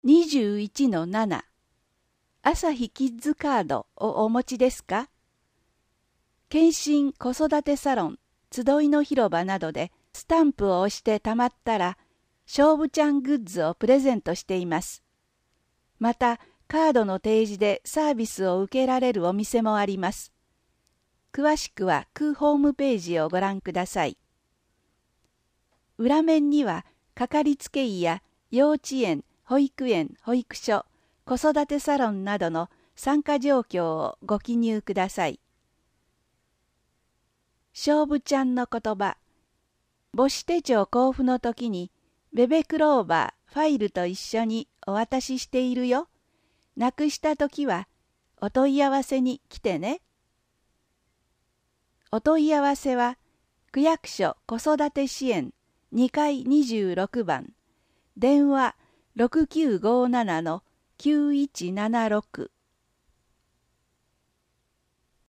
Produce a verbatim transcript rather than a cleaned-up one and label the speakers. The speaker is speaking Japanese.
Speaker 1: にじゅういちのなな 朝日キッズカードをお持ちですか？検診子育てサロン、集いの広場などでスタンプを押してたまったら、しょうぶちゃんグッズをプレゼントしています。また、カードの提示でサービスを受けられるお店もあります。詳しくは区ホームページをご覧ください。裏面には、かかりつけ医や幼稚園、保育園、保育所、子育てサロンなどの参加状況をご記入ください。しょうぶちゃんの言葉。母子手帳交付の時に、ベベクローバー、ファイルと一緒にお渡ししているよ。なくした時は、お問い合わせに来てね。お問い合わせは、区役所子育て支援にかいにじゅうろくばん、電話ろくきゅうごななのきゅういちななろく。